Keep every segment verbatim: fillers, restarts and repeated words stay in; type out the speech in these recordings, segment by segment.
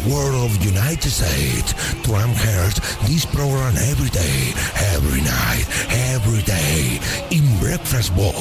world of United States, Trump hears this program every day, every night, every day. In Breakfast Bowl,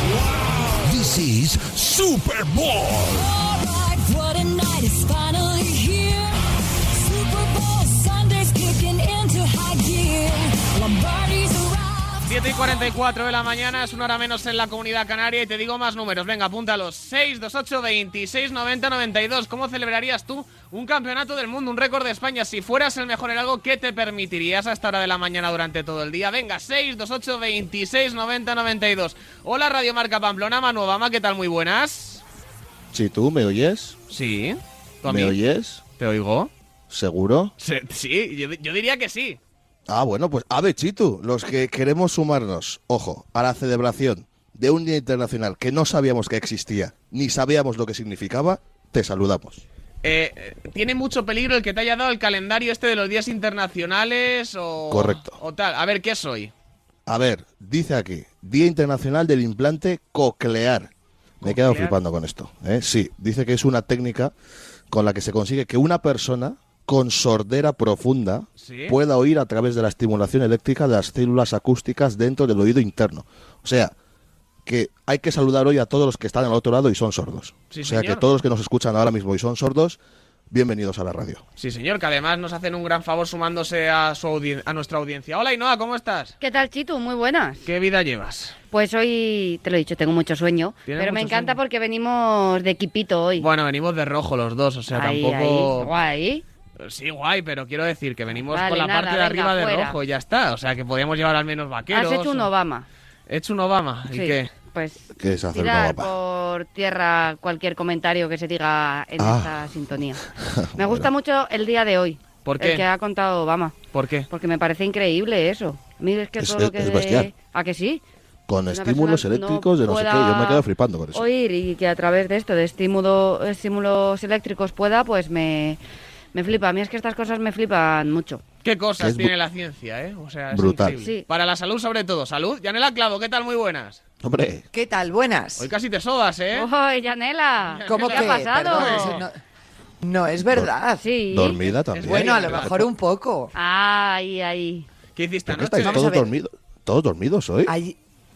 wow. This is Super Bowl. All right, what a night is finally here. Super Bowl Sunday's kicking into high gear. Lombardi's arrived. siete y cuarenta y cuatro de la mañana, es una hora menos en la Comunidad Canaria y te digo más números. Venga, apúntalos. seis dos ocho, veintiséis, noventa, noventa y dos. ¿Cómo celebrarías tú un campeonato del mundo, un récord de España? Si fueras el mejor en algo, ¿qué te permitirías a esta hora de la mañana durante todo el día? Venga, seis dos ocho, veintiséis, noventa, noventa y dos. Hola, Radio Marca Pamplona, Manu Obama, ¿qué tal? Muy buenas. Sí, ¿tú me oyes? Sí. ¿Tú a ¿Me mí? oyes? ¿Te oigo? ¿Seguro? Sí, sí yo, yo diría que sí. Ah, bueno, pues a ver, Chitu, los que queremos sumarnos, ojo, a la celebración de un Día Internacional que no sabíamos que existía, ni sabíamos lo que significaba, te saludamos. Eh, ¿Tiene mucho peligro el que te haya dado el calendario este de los días internacionales o...? Correcto. O tal. A ver, ¿qué soy? A ver, dice aquí, Día Internacional del Implante Coclear. Me he quedado ¿Coclear? flipando con esto, ¿eh? Sí, dice que es una técnica con la que se consigue que una persona con sordera profunda ¿Sí? pueda oír a través de la estimulación eléctrica de las células acústicas dentro del oído interno. O sea, que hay que saludar hoy a todos los que están al otro lado y son sordos. Sí, o sea, señor. que todos los que nos escuchan ahora mismo y son sordos, bienvenidos a la radio. Sí, señor, que además nos hacen un gran favor sumándose a, su audien- a nuestra audiencia. Hola, Ainhoa, ¿cómo estás? ¿Qué tal, Chitu? Muy buenas. ¿Qué vida llevas? Pues hoy, te lo he dicho, tengo mucho sueño, ¿Tienes pero me mucho encanta sueño? porque venimos de equipito hoy. Bueno, venimos de rojo los dos, o sea, ahí, tampoco... ahí, guay. Sí, guay, pero quiero decir que venimos Vale, con la nada, parte de venga, arriba de fuera. rojo y ya está. O sea, que podíamos llevar al menos vaqueros. Has hecho un o- Obama. He hecho un Obama. ¿Y Sí, qué? Pues ¿Qué es hacer tirar Obama? por tierra cualquier comentario que se diga en Ah. esta sintonía. Me gusta mucho el día de hoy. ¿Por qué? El que ha contado Obama. ¿Por qué? Porque me parece increíble eso. A mí es que Es- todo lo es- que... es bestial. ¿A que sí? Con Una estímulos persona eléctricos de no sé qué, pueda yo me quedo flipando con eso. oír y que a través de esto, de estímulo, estímulos eléctricos pueda, pues me, me flipa. A mí es que estas cosas me flipan mucho. ¿Qué cosas Es tiene bru- la ciencia, eh? O sea, es brutal. increíble. Sí. Para la salud, sobre todo. Salud. Yanela Clavo, ¿qué tal? Muy buenas. Hombre, ¿Qué tal? Buenas. Hoy casi te sobas, ¿eh? ¡Oye, Yanela! ¿Cómo ¿Qué que? ha pasado? Perdón, eso no, no es verdad. Sí. dormida también. Bueno, a lo Perfecto. mejor un poco. Ay, ay. ¿Qué hiciste ¿Por qué anoche? estáis Vamos a todos ver. dormidos? ¿Todos dormidos hoy? Ay-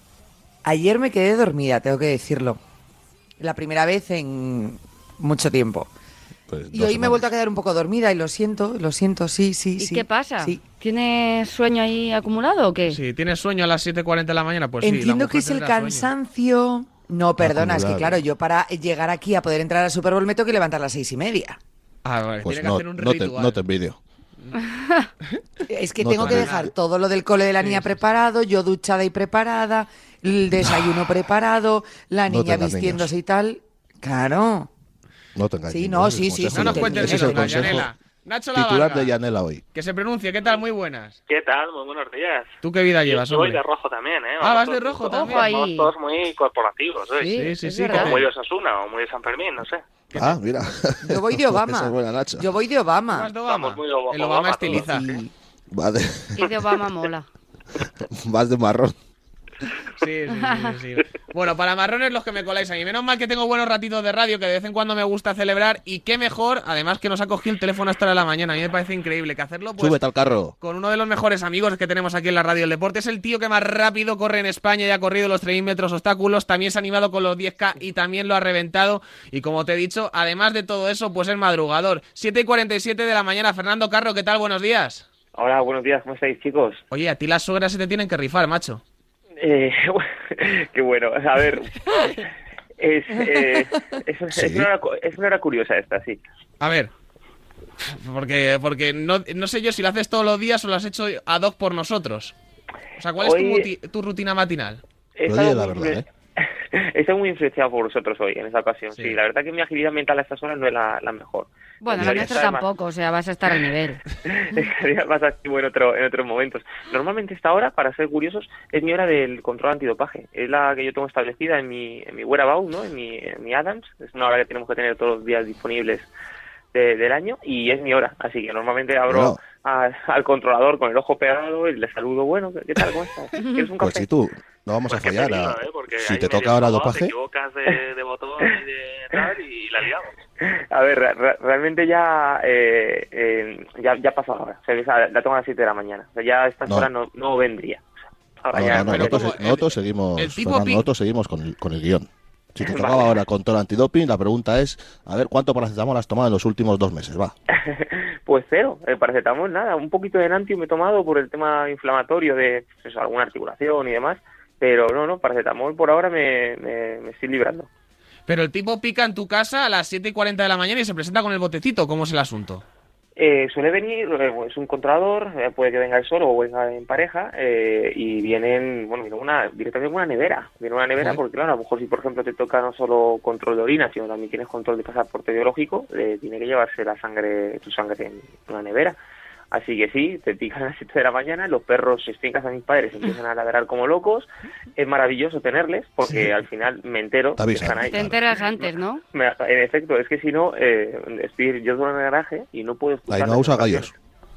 Ayer me quedé dormida, tengo que decirlo. La primera vez en mucho tiempo. Pues Y dos hoy me he vuelto a semanas. quedar un poco dormida y lo siento, lo siento, sí, sí, ¿Y sí. qué pasa? Sí. ¿Tienes sueño ahí acumulado o qué? Si tienes sueño a las siete y cuarenta de la mañana, pues sí. la Entiendo mujer que es el tendrá sueño. cansancio. No, perdona, es que Acumulado. claro, yo para llegar aquí a poder entrar al Super Bowl me tengo que levantar a las seis y media. Ah, vale, Pues tiene que no, hacer un no, te, ritual. no te envidio. Es que No tengo te que digo. dejar todo lo del cole de la Sí, niña sí, preparado, yo duchada y preparada, el desayuno preparado, la No niña tengas vistiéndose niños. y tal. Claro. No te engañes. Sí, no, ese es sí, el sí, No consejo. nos sí, cuentes Ese es el nada, consejo Yanela. Nacho titular Lavarga, de Yanela hoy. que se pronuncie. ¿Qué tal? Muy buenas. ¿Qué tal? Muy buenos días. ¿Tú qué vida Yo, llevas, yo voy hombre? de rojo también, ¿eh? Ah, vas todos- de rojo todos- también. Ojo ahí. Vamos todos muy corporativos, ¿eh? Sí, Sí, sí, es sí, verdad. que Muy de Osasuna o muy de San Fermín, no sé. Ah, mira. Yo voy de Esa Obama. es buena, Nacho. Yo voy de Obama. ¿Vas de Obama? Vamos muy Obama, El Obama Obama estiliza. todos. Sí. Vas de, Y de Obama mola. vas de marrón. Sí, sí, sí, sí, sí. Bueno, para marrones los que me coláis ahí. Menos mal que tengo buenos ratitos de radio que de vez en cuando me gusta celebrar. Y qué mejor, además que nos ha cogido el teléfono hasta la mañana. A mí me parece increíble que hacerlo pues, Súbete al carro. con uno de los mejores amigos que tenemos aquí en la radio del deporte. Es el tío que más rápido corre en España y ha corrido los tres mil metros obstáculos. También se ha animado con los diez K y también lo ha reventado. Y como te he dicho, además de todo eso, pues es madrugador. siete y cuarenta y siete de la mañana. Fernando Carro, ¿qué tal? Buenos días. Hola, buenos días, ¿cómo estáis, chicos? Oye, a ti las suegras se te tienen que rifar, macho. Eh, qué bueno, a ver... Es, eh, es, es Sí. una hora, cu- es una hora curiosa esta, sí. A ver, porque porque no, no sé yo si lo haces todos los días o lo has hecho ad hoc por nosotros. O sea, ¿cuál es tu, Hoy- muti- tu rutina matinal? He Pero estado oye, la muy verdad, influ- He estado muy influenciado por vosotros hoy, en esta ocasión. Sí. Sí, la verdad que mi agilidad mental a estas horas no es la, la mejor. Bueno, la Estaría- nuestra estaría más- tampoco, o sea, vas a estar al nivel. Estaría más activo en, otro, en otros momentos. Normalmente esta hora, para ser curiosos, es mi hora del control antidopaje. Es la que yo tengo establecida en mi, en mi Whereabout, ¿no? En mi, en mi Adams. Es una hora que tenemos que tener todos los días disponibles de- del año y es mi hora. Así que normalmente abro Bueno. a- al controlador con el ojo pegado y le saludo. Bueno, ¿qué tal? ¿Cómo estás? ¿Quieres un Pues café? si tú, no vamos Pues a qué fallar. peligro, a- ¿eh? Porque si ahí te medio toca ahora tomado, dopaje, Te equivocas de, de botón y de tal y la liamos. A ver, re- realmente ya, eh, eh, ya ya pasó ahora. O sea, esa- la tengo a las siete de la mañana. O sea, ya a estas No. horas no, no vendría. O sea, ahora No, ya no, no, pero nosotros, como el- nosotros seguimos, el tipo Fernando, pi- nosotros seguimos con el, con el guión. Si te tocaba Vale. ahora con todo el antidoping, la pregunta es, a ver, ¿cuánto paracetamol has tomado en los últimos dos meses? Va. Pues cero, el paracetamol nada, un poquito de Enantium he tomado por el tema inflamatorio de pues eso, alguna articulación y demás, pero no, no, paracetamol por ahora me, me, me estoy librando. Pero el tipo pica en tu casa a las siete y cuarenta de la mañana y se presenta con el botecito. ¿Cómo es el asunto? Eh, suele venir, eh, es un controlador, eh, puede que venga él solo o venga en pareja, eh, y vienen, bueno, viene una, directamente una nevera, viene una nevera Joder. porque claro, a lo mejor si por ejemplo te toca no solo control de orina, sino también tienes control de pasaporte biológico, eh, tiene que llevarse la sangre, tu sangre en una nevera. Así que sí, te pican a las siete de la mañana, los perros, si estoy en casa de mis padres, empiezan a ladrar como locos. Es maravilloso tenerles, porque Sí. al final me entero Te que avisan. están ahí. Te enteras antes, ¿no? Me- en efecto, es que si no, eh, estoy, yo duermo en el garaje y no puedo escuchar... Ahí no usa gallos.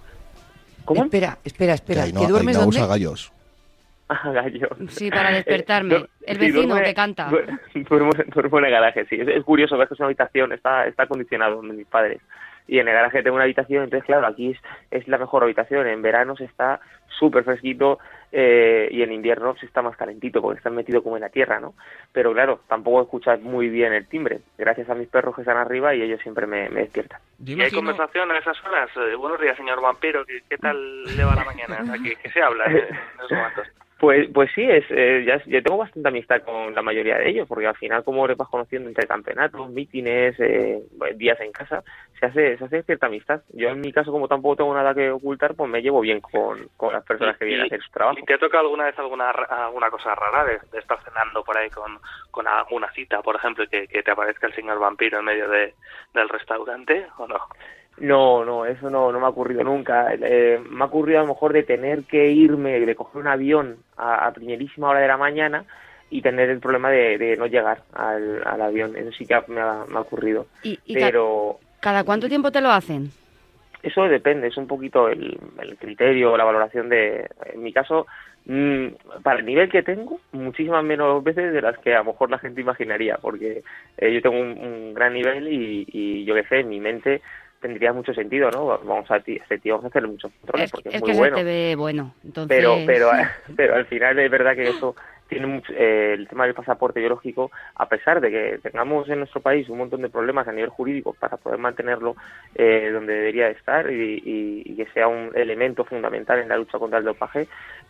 ¿Cómo? Espera, espera, Que espera. ahí no, ¿Que ahí duermes no dónde? usa gallos. Ah, gallo. Sí, para despertarme. Eh, El sí, vecino duerme- que canta. duer- Duermo, duermo en el garaje, sí. Es, es curioso, ves que es una habitación, está, está acondicionado donde mis padres. Y en el garaje tengo una habitación, entonces claro, aquí es, es la mejor habitación. En verano se está súper fresquito eh, y en invierno se está más calentito porque está metido como en la tierra, ¿no? Pero claro, tampoco escuchas muy bien el timbre, gracias a mis perros que están arriba y ellos siempre me, me despiertan. Yo ¿Y hay imagino- conversación a esas horas? Eh, buenos días, señor vampiro. ¿Qué, qué tal le va la mañana? O sea, ¿qué, qué se habla en, en esos momentos? Pues pues sí, es eh, ya, ya tengo bastante amistad con la mayoría de ellos, porque al final como les vas conociendo entre campeonatos, mítines, eh, días en casa, se hace se hace cierta amistad. Yo en mi caso, como tampoco tengo nada que ocultar, pues me llevo bien con, con las personas que vienen a hacer su trabajo. ¿Y te ha tocado alguna vez alguna ra- alguna cosa rara de, de estar cenando por ahí con, con alguna cita, por ejemplo, y que, que te aparezca el señor vampiro en medio de, del restaurante, o no? No, no, eso no, no me ha ocurrido nunca. Eh, me ha ocurrido a lo mejor de tener que irme, de coger un avión a, a primerísima hora de la mañana y tener el problema de, de no llegar al, al avión. Eso sí que ha- me ha, me ha ocurrido. ¿Y, y ca- Pero cada cuánto tiempo te lo hacen? eso depende, es un poquito el, el criterio, la valoración de... En mi caso, mmm, para el nivel que tengo, muchísimas menos veces de las que a lo mejor la gente imaginaría, porque eh, yo tengo un, un gran nivel y, y yo qué sé, en mi mente tendría mucho sentido, ¿no? Vamos a ti, este tío vamos a hacerle muchos controles Es, porque es, es muy que bueno. se te ve bueno. Entonces... Pero, pero, pero al final es verdad que eso tiene mucho, eh, el tema del pasaporte biológico, a pesar de que tengamos en nuestro país un montón de problemas a nivel jurídico para poder mantenerlo eh, donde debería estar y, y, y que sea un elemento fundamental en la lucha contra el dopaje,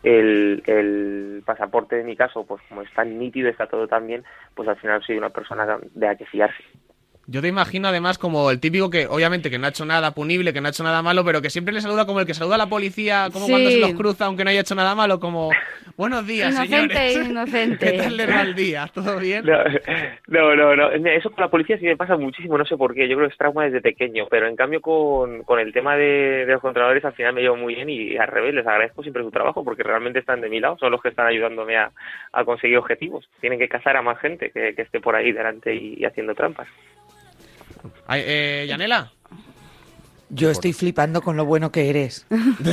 el, el pasaporte en mi caso, pues como es tan nítido, está todo tan bien, pues al final soy una persona de la que fiarse. Yo te imagino además como el típico que, obviamente, que no ha hecho nada punible, que no ha hecho nada malo, pero que siempre le saluda como el que saluda a la policía, como Sí. cuando se los cruza, aunque no haya hecho nada malo, como, buenos días, Inocente, señores. inocente. ¿Qué tal les va el día? ¿Todo bien? No, no, no, no. Eso con la policía sí me pasa muchísimo, no sé por qué. Yo creo que es trauma desde pequeño, pero en cambio con, con el tema de, de los controladores al final me llevo muy bien y al revés, les agradezco siempre su trabajo porque realmente están de mi lado, son los que están ayudándome a, a conseguir objetivos. Tienen que cazar a más gente que, que esté por ahí delante y, y haciendo trampas. Ay, eh, Yanela, Yo estoy flipando con lo bueno que eres.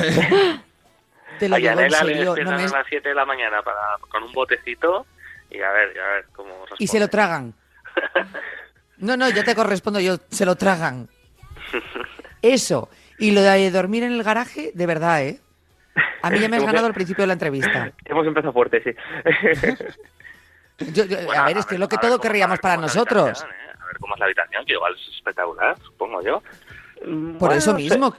Te lo A digo en Yanela le serio. No despiertan me es- a las siete de la mañana para, con un botecito y a ver, a ver cómo responde. Y se lo tragan. No, no, yo te correspondo, yo se lo tragan. Eso. Y lo de dormir en el garaje, de verdad, ¿eh? A mí ya me has ganado al principio de la entrevista. Hemos empezado fuerte, sí. Yo- yo- Bueno, a ver, es que es lo que a ver todo cómo- querríamos a ver para cómo es la nosotros. habitación, ¿eh? A ver cómo es la habitación, que igual es espectacular, supongo yo. Por eso Bueno, mismo.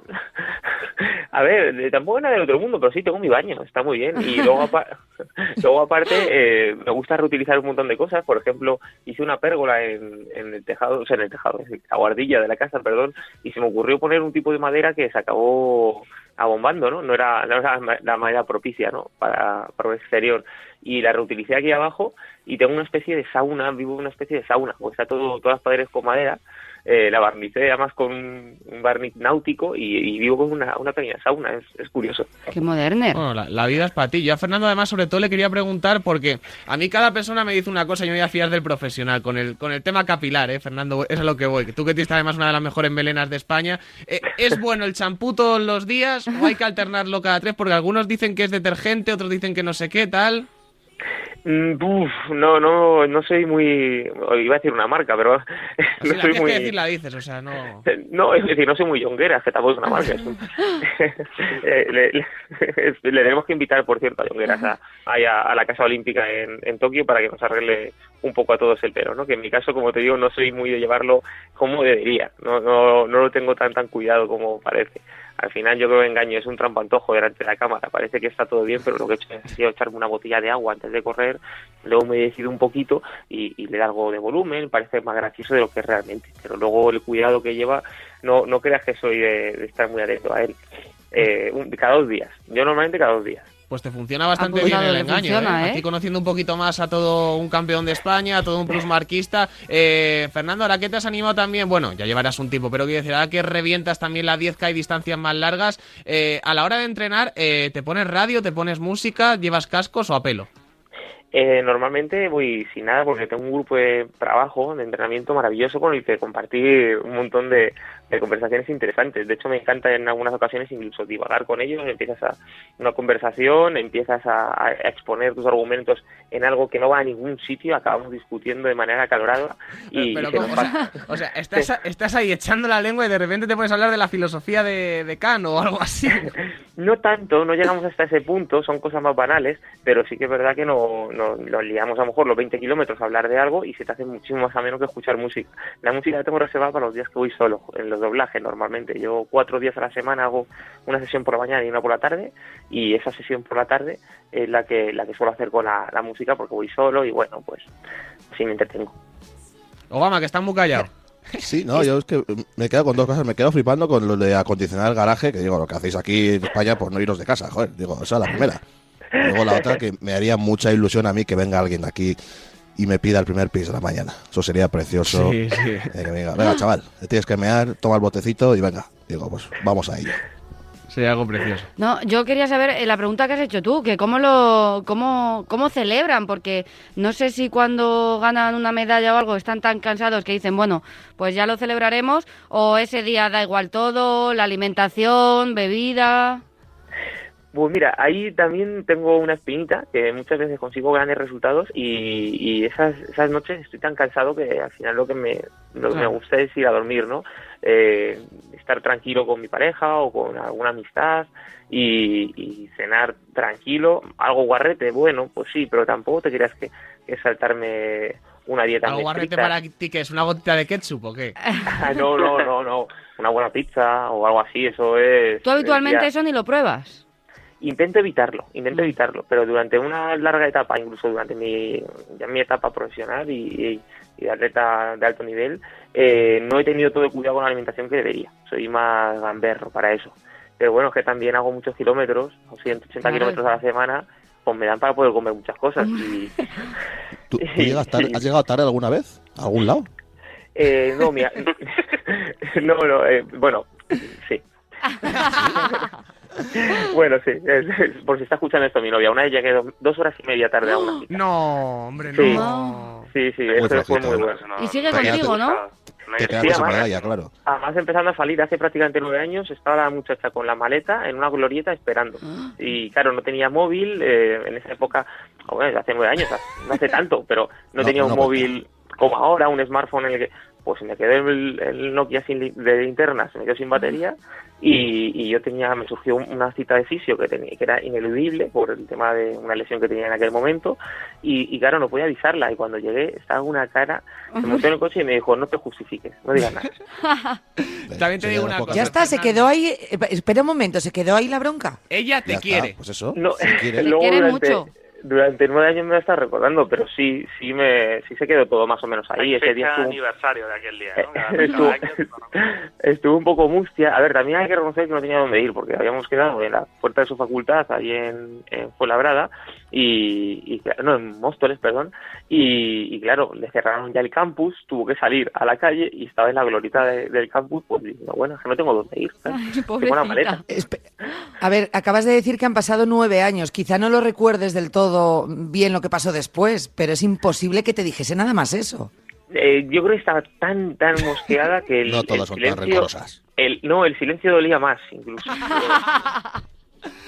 A ver, eh, tampoco es nada del otro mundo, pero sí tengo mi baño, está muy bien. Y luego, apa- luego aparte, eh, me gusta reutilizar un montón de cosas. Por ejemplo, hice una pérgola en, en el tejado, o sea, en el tejado, en la guardilla de la casa, perdón, y se me ocurrió poner un tipo de madera que se acabó abombando, ¿no? No era, no era la madera propicia, ¿no? Para, para el exterior. Y la reutilicé aquí abajo y tengo una especie de sauna, vivo en una especie de sauna, porque está todo, todas las paredes con madera. Eh, la barnicé además con un, un barniz náutico y, y vivo con una, una pequeña sauna, es, es curioso. Qué moderner. bueno, la, la vida es para ti. Yo a Fernando además sobre todo le quería preguntar porque a mí cada persona me dice una cosa y yo me voy a fiar del profesional con el, con el tema capilar, ¿eh, Fernando? Es a lo que voy. Que tú que tienes además una de las mejores melenas de España. Eh, ¿Es bueno el champú todos los días o hay que alternarlo cada tres? Porque algunos dicen que es detergente, otros dicen que no sé qué, tal. Mm, uf, no, no, no soy muy... Iba a decir una marca, pero Así no la soy tienes muy... que decir, la dices, o sea, no... No, es decir, no soy muy Jongueras, que tampoco es una marca. Es un... Eh, le, le, le tenemos que invitar, por cierto, a Jongueras a, a, a la Casa Olímpica en, en Tokio para que nos arregle un poco a todos el pelo, ¿no? Que en mi caso, como te digo, no soy muy de llevarlo como debería. No, no, no lo tengo tan tan cuidado como parece. Al final yo creo que engaño, es un trampantojo delante de la cámara. Parece que está todo bien, pero lo que he hecho ha sido echarme una botella de agua antes de correr, luego me he decidido un poquito y, y le da algo de volumen, parece más gracioso de lo que es realmente. Pero luego el cuidado que lleva, no, no creas que soy de, de estar muy atento a él. Eh, un, cada dos días, yo normalmente cada dos días. Pues te funciona bastante Apuntado, bien el le engaño, funciona, ¿eh? ¿eh? Aquí conociendo un poquito más a todo un campeón de España, a todo un plusmarquista. Eh, Fernando, ¿ahora qué te has animado también? Bueno, ya llevarás un tiempo, pero quiero decir, ahora que revientas también la diez K y distancias más largas, eh, a la hora de entrenar, eh, ¿te pones radio, te pones música, llevas cascos o a pelo? Eh, normalmente voy sin nada porque tengo un grupo de trabajo, de entrenamiento maravilloso con el que compartir un montón de, de conversaciones interesantes. De hecho, me encanta en algunas ocasiones incluso divagar con ellos. Empiezas a una conversación, empiezas a, a exponer tus argumentos en algo que no va a ningún sitio, acabamos discutiendo de manera acalorada y, Pero y se ¿cómo? nos O pasa. sea, o sea, estás, estás ahí echando la lengua y de repente te pones a hablar de la filosofía de, de Kant o algo así. No tanto, no llegamos hasta ese punto, son cosas más banales, pero sí que es verdad que no, no, nos liamos a lo mejor los veinte kilómetros a hablar de algo y se te hace muchísimo más ameno que escuchar música. La música la tengo reservada para los días que voy solo, en los doblajes normalmente. Yo cuatro días a la semana hago una sesión por la mañana y una por la tarde, y esa sesión por la tarde es la que la que suelo hacer con la, la música porque voy solo y bueno, pues sí me entretengo. Obama, que está muy callado. Sí, no, yo es que me quedo con dos cosas. Me quedo flipando con lo de acondicionar el garaje, que digo, lo que hacéis aquí en España, pues no iros de casa, joder. Digo, esa es la primera. Luego la otra, que me haría mucha ilusión a mí que venga alguien aquí y me pida el primer pis de la mañana. Eso sería precioso. Sí, sí. Eh, que me diga, venga, chaval, te tienes que mear, toma el botecito y venga. Digo, pues vamos a ello. Sería algo precioso. No, yo quería saber eh, la pregunta que has hecho tú, que cómo lo cómo cómo celebran, porque no sé si cuando ganan una medalla o algo están tan cansados que dicen, bueno, pues ya lo celebraremos, o ese día da igual todo, la alimentación, bebida. Pues mira, ahí también tengo una espinita, que muchas veces consigo grandes resultados y, y esas esas noches estoy tan cansado que al final lo que me lo que me gusta es ir a dormir, ¿no? Eh, estar tranquilo con mi pareja o con alguna amistad y, y cenar tranquilo, algo guarrete, bueno, pues sí, pero tampoco te creas que, que saltarme una dieta ¿Algo muy guarrete estricta. para ti que es una gotita de ketchup o qué? No, no, no, no, una buena pizza o algo así, eso es... ¿Tú habitualmente ya- eso ni lo pruebas? Intento evitarlo, intento evitarlo, pero durante una larga etapa, incluso durante mi, ya mi etapa profesional y, y, y de atleta de alto nivel, eh, no he tenido todo el cuidado con la alimentación que debería. Soy más gamberro para eso. Pero bueno, es que también hago muchos kilómetros, ciento ochenta Claro. kilómetros a la semana, pues me dan para poder comer muchas cosas. Y, ¿Tú, tú llegas tarde- ¿Has llegado tarde alguna vez? ¿A algún lado? eh, no, mira, no, no, eh, bueno, sí. Bueno, sí, es- es- por si está escuchando esto mi novia, una vez llegué dos, dos horas y media tarde a una cita. No, hombre, Sí. no. Sí, sí, Muy eso fue flojito, muy ¿no? bueno. Y sigue Te contigo, quedas- ¿no? Te quedas Sí, con esa además- medalla, claro. Además, empezando a salir hace prácticamente nueve años, estaba la muchacha con la maleta en una glorieta esperando. Y claro, no tenía móvil, eh, en esa época, bueno, hace nueve años, no hace tanto, pero no, No, tenía un no móvil como ahora, un smartphone en el que, pues me quedé el, el Nokia sin li- de linterna, se me quedó sin batería y, y yo tenía, me surgió un- una cita de fisio que tenía, que era ineludible por el tema de una lesión que tenía en aquel momento y, y claro, no podía avisarla y cuando llegué estaba una cara, se montó en el coche y me dijo, no te justifiques, no digas nada. También te Sería digo la una poca- cosa. Ya está, se Fernando. quedó ahí. eh, Espera un momento, ¿se quedó ahí la bronca? Ella te Ya está, quiere. pues eso. No, si quiere. Te luego quiere durante, mucho. durante nueve años me lo está recordando, pero sí, sí me, sí se quedó todo más o menos ahí. Hay Ese día fecha estuvo, aniversario de aquel día, ¿no? Cada, estuvo, cada año, estuvo un poco mustia. A ver, también hay que reconocer que no tenía dónde ir, porque habíamos quedado en la puerta de su facultad, allí en, en Fuenlabrada, y, y no, en Móstoles, perdón, y, y claro, le cerraron ya el campus, tuvo que salir a la calle y estaba en la glorita de- del campus, pues diciendo, bueno, es que no tengo dónde ir. ¿sabes? Ay, Tengo una maleta. pobrecita. Espe- A ver, acabas de decir que han pasado nueve años. Quizá no lo recuerdes del todo bien lo que pasó después, pero es imposible que te dijese nada más eso. Eh, yo creo que estaba tan, tan mosqueada que el, No todas el son tan silencio... rencorosas. El, no, el silencio dolía más, incluso.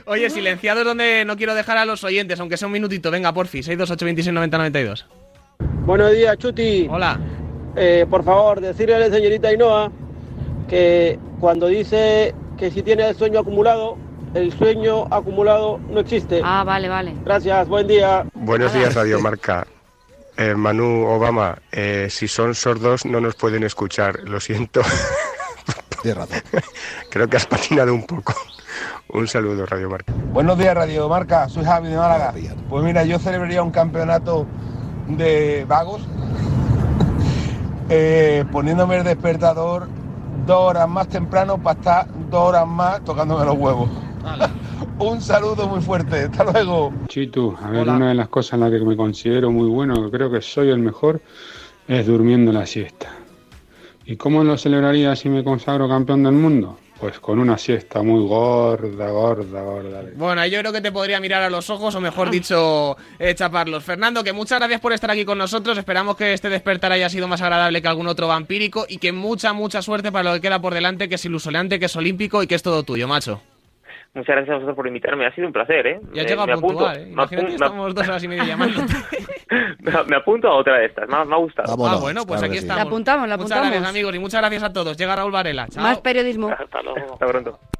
Oye, silenciado es donde no quiero dejar a los oyentes, aunque sea un minutito. Venga, porfi, seis dos ocho dos seis nueve cero nueve dos. Buenos días, Chuti. Hola. Eh, por favor, decirle a la señorita Ainhoa que cuando dice que si tiene el sueño acumulado, el sueño acumulado no existe. Ah, vale, vale. Gracias, buen día. Buenos días, Radio Marca. Eh, Manu Obama, eh, si son sordos no nos pueden escuchar, lo siento. Tienes razón. Creo que has patinado un poco. Un saludo, Radio Marca. Buenos días, Radio Marca. Soy Javi de Málaga. Pues mira, yo celebraría un campeonato de vagos eh, poniéndome el despertador dos horas más temprano para estar dos horas más tocándome los huevos. Un saludo muy fuerte. Hasta luego. Chitu, a ver, Hola. Una de las cosas en las que me considero muy bueno, que creo que soy el mejor, es durmiendo la siesta. ¿Y cómo lo celebraría si me consagro campeón del mundo? Pues con una siesta muy gorda, gorda, gorda. Bueno, yo creo que te podría mirar a los ojos, o mejor dicho, eh, chaparlos. Fernando, que muchas gracias por estar aquí con nosotros. Esperamos que este despertar haya sido más agradable que algún otro vampírico y que mucha, mucha suerte para lo que queda por delante, que es ilusionante, que es olímpico y que es todo tuyo, macho. Muchas gracias a vosotros por invitarme, ha sido un placer, ¿eh? Ya me, llega me puntual, apunto, ¿eh? Imagínate que estamos dos horas y media llamando. me, me apunto a otra de estas, me, me ha gustado. Vámonos, ah, bueno, pues claro aquí sí. estamos. La apuntamos, la apuntamos. Muchas gracias, amigos, y muchas gracias a todos. Llega Raúl Varela. Chao. Más periodismo. Hasta luego. Hasta pronto.